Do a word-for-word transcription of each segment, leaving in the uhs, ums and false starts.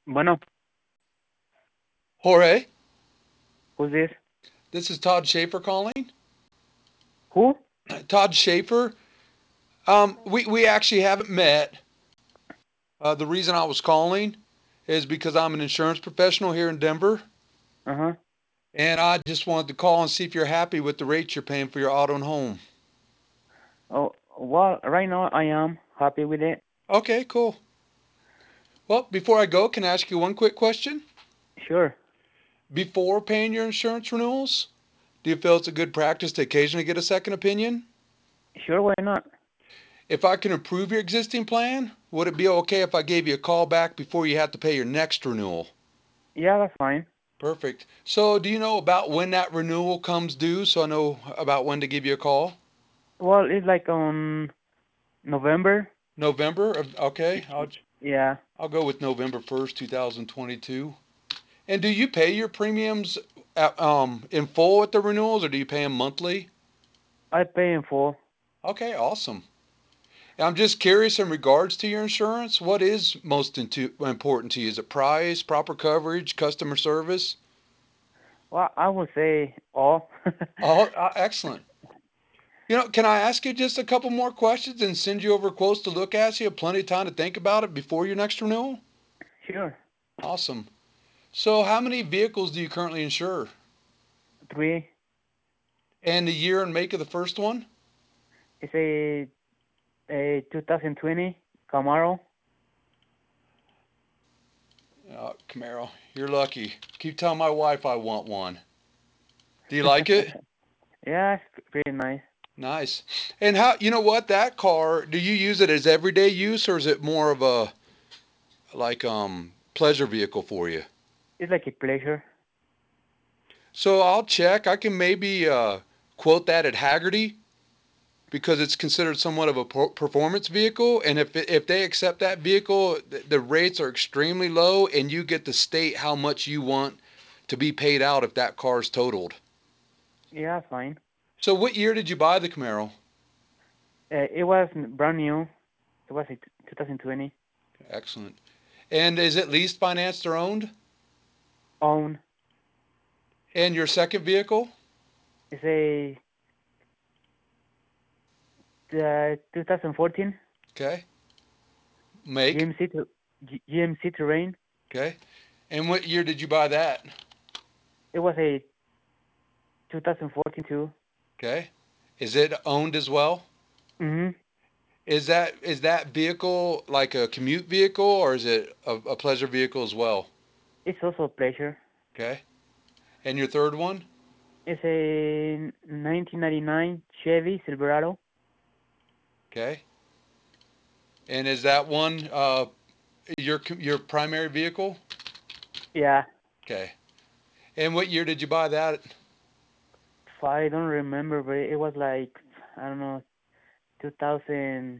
Bueno, Jorge, who's this? this is Todd Schaefer calling. Who? Todd Schaefer. Um, we, we actually haven't met. Uh, the reason I was calling is because I'm an insurance professional here in Denver, Uh-huh. and I just wanted to call and see if you're happy with the rates you're paying for your auto and home. Oh, well, right now I am happy with it. Okay, cool. Well, before I go, can I ask you one quick question? Sure. Before paying your insurance renewals, do you feel it's a good practice to occasionally get a second opinion? Sure, why not? If I can improve your existing plan, would it be okay if I gave you a call back before you have to pay your next renewal? Yeah, that's fine. Perfect. So, do you know about when that renewal comes due so I know about when to give you a call? Well, it's like on November. November? of- Y- Okay, I'll, y- Yeah, I'll go with November first, two thousand twenty-two. And do you pay your premiums at, um, in full at the renewals or do you pay them monthly? I pay in full. Okay, awesome. I'm just curious in regards to your insurance, what is most into, important to you? Is it price, proper coverage, customer service? Well, I would say all. Oh, uh, excellent. You know, can I ask you just a couple more questions and send you over quotes to look at so you have plenty of time to think about it before your next renewal? Sure. Awesome. So, how many vehicles do you currently insure? Three. And the year and make of the first one? It's a a twenty twenty Camaro. Uh, Camaro. You're lucky. Keep telling my wife I want one. Do you like it? Yeah, it's pretty nice. Nice. And how, you know what, that car, do you use it as everyday use or is it more of a like um pleasure vehicle for you? It's like a pleasure. So I'll check. I can maybe uh, quote that at Haggerty because it's considered somewhat of a performance vehicle. And if if they accept that vehicle, the rates are extremely low, and you get to state how much you want to be paid out if that car is totaled. Yeah, fine. So, what year did you buy the Camaro? Uh, it was brand new. It was a twenty twenty. Excellent. And is it leased, financed, or owned? Own. And your second vehicle? It's a uh, twenty fourteen Okay. Make. G M C to G- GMC Terrain. Okay. And what year did you buy that? It was a twenty fourteen too. Okay. Is it owned as well? Mm-hmm. Is that is that vehicle like a commute vehicle or is it a, a pleasure vehicle as well? It's also a pleasure. Okay. And your third one? It's a nineteen ninety-nine Chevy Silverado. Okay. And is that one uh, your your primary vehicle? Yeah, Okay. And what year did you buy that? I don't remember, but it was like I don't know, two thousand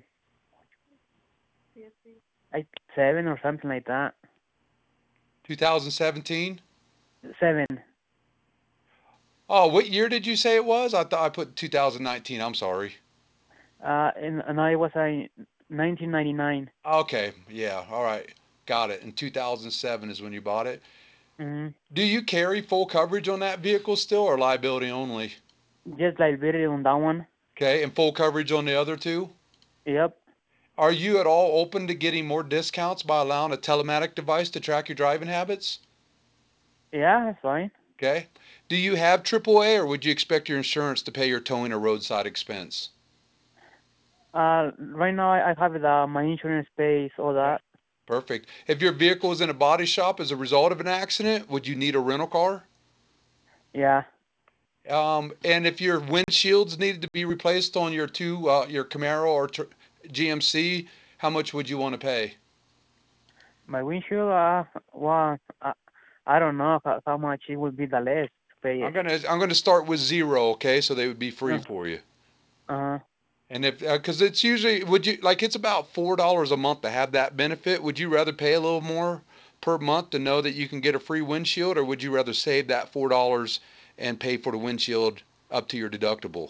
like seven or something like that. twenty seventeen? Seven. Oh, what year did you say it was? I thought I put two thousand nineteen. I'm sorry. Uh, and and I was a nineteen ninety-nine. Okay. Yeah. All right. Got it. And two thousand seven is when you bought it. Mm-hmm. Do you carry full coverage on that vehicle still or liability only? Just like very on that one. Okay. And full coverage on the other two? Yep. Are you at all open to getting more discounts by allowing a telematic device to track your driving habits? Yeah, that's fine. Okay. Do you have triple A or would you expect your insurance to pay your towing or roadside expense? Uh, right now I, I have the my insurance pays all Okay. that. Perfect. If your vehicle is in a body shop as a result of an accident, would you need a rental car? Yeah, Um, and if your windshields needed to be replaced on your two, uh, your Camaro or tr- G M C, how much would you want to pay? my windshield. Uh, well, I, I don't know how, how much it would be the less to pay I'm it. gonna I'm gonna start with zero, okay? So they would be free Uh, for you. uh, And if because it's usually would you like it's about four dollars a month to have that benefit. Would you rather pay a little more per month to know that you can get a free windshield, or would you rather save that four dollars and pay for the windshield up to your deductible?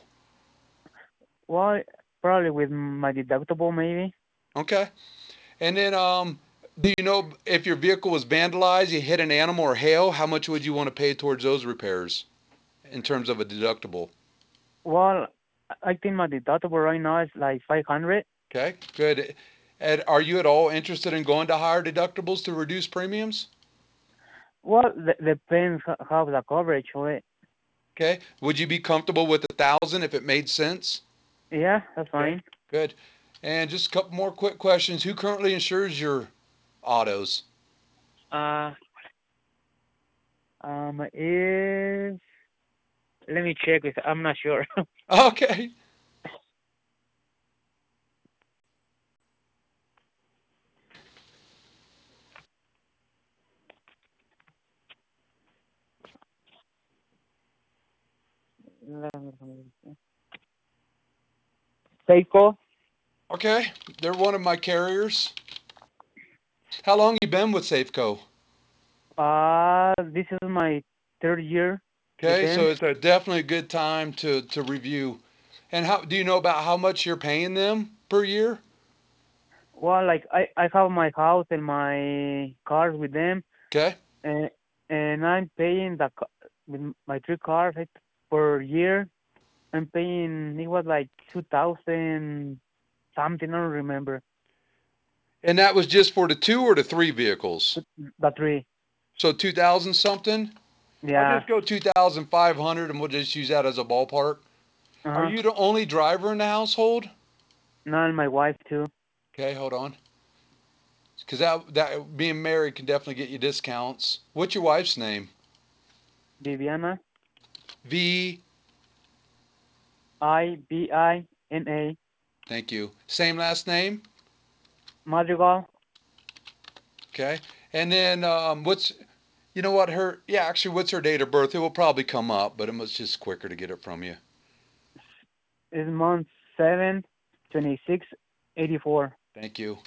well, probably with my deductible maybe. Okay. And then um Do you know if your vehicle was vandalized, you hit an animal or hail, how much would you want to pay towards those repairs in terms of a deductible? Well, I think my deductible right now is like five hundred. Okay, good. And are you at all interested in going to higher deductibles to reduce premiums? Well, th- depends ho- how the coverage for it. Okay. Would you be comfortable with a thousand if it made sense? Yeah, that's Okay, fine. good. And just a couple more quick questions. Who currently insures your autos? Uh, um, is let me check. With, I'm not sure. Okay. Seiko. Okay. They're one of my carriers. How long you been with Safeco? Uh, this is my third year with Okay, so them. it's a definitely a good time to to review. And how do you know about how much you're paying them per year? Well, like I, I have my house and my cars with them, Okay. and and I'm paying the ca- with my three cars like, per year. I'm paying. It was like two thousand something. I don't remember. And that was just for the two or the three vehicles? The three. So two thousand something? I'll Yeah. just go two thousand five hundred and we'll just use that as a ballpark. Uh Are huh. you the only driver in the household? Now and my wife too. Okay, hold on. Because that, that being married can definitely get you discounts. What's your wife's name? Viviana. V. I B I N A. Thank you. Same last name? Madrigal. Okay. And then um, what's, you know what, her, yeah, actually, what's her date of birth? It will probably come up, but it was just quicker to get it from you. Is month seven, twenty six, eighty four. Thank you.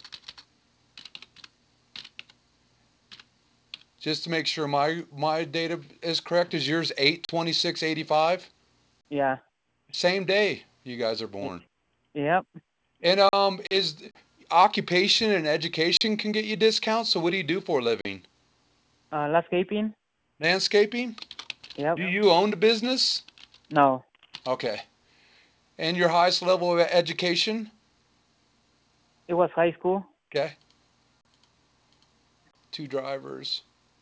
Just to make sure my my data is correct, is yours eight twenty six eighty five? Yeah. Same day you guys are Y- born. Yep. And um, is occupation and education can get you discounts. So what do you do for a living? Uh, landscaping. Landscaping? Yep. Do you own the business? No, Okay. And your highest level of education? it was high school. Okay. Two drivers.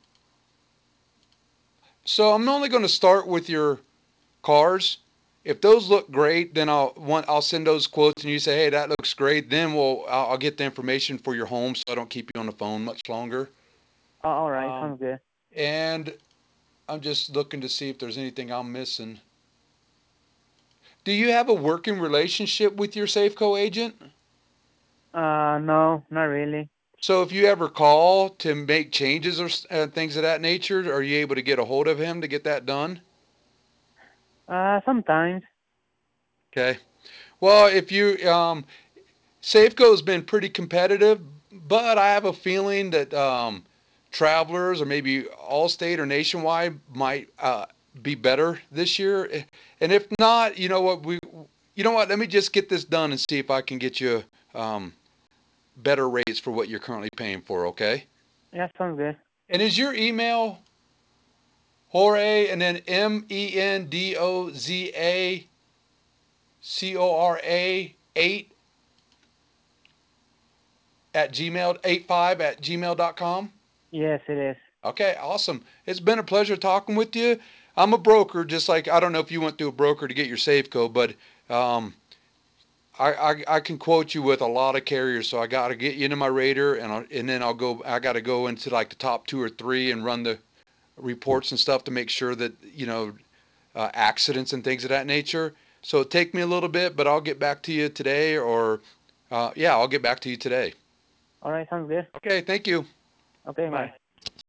So I'm only going to start with your cars. If those look great, then I'll want I'll send those quotes and you say, hey, that looks great. Then we'll I'll, I'll get the information for your home so I don't keep you on the phone much longer. Oh, all right, Um, sounds good. and I'm just looking to see if there's anything I'm missing. Do you have a working relationship with your Safeco agent? Uh, no, not really. So if you ever call to make changes or uh, things of that nature, are you able to get a hold of him to get that done? Uh, sometimes. Okay. Well, if you um, Safeco has been pretty competitive, but I have a feeling that um, Travelers or maybe Allstate or Nationwide might uh, be better this year. And if not, you know what we, you know what? Let me just get this done and see if I can get you um, better rates for what you're currently paying for. Okay. Yeah, sounds good. And is your email Jorge and then M E N D O Z A C O R A eight at Gmail eight five at gmail dot com? Yes, it is. Okay, awesome. It's been a pleasure talking with you. I'm a broker, just like I don't know if you went through a broker to get your Safeco, but um, I, I I can quote you with a lot of carriers. So I got to get you into my radar, and I'll, and then I'll go. I got to go into like the top two or three and run the reports and stuff to make sure that you know uh, accidents and things of that nature. So it take me a little bit, but I'll get back to you today, or uh, yeah, I'll get back to you today. All right, sounds good. Okay, thank you. Okay, Bye. bye.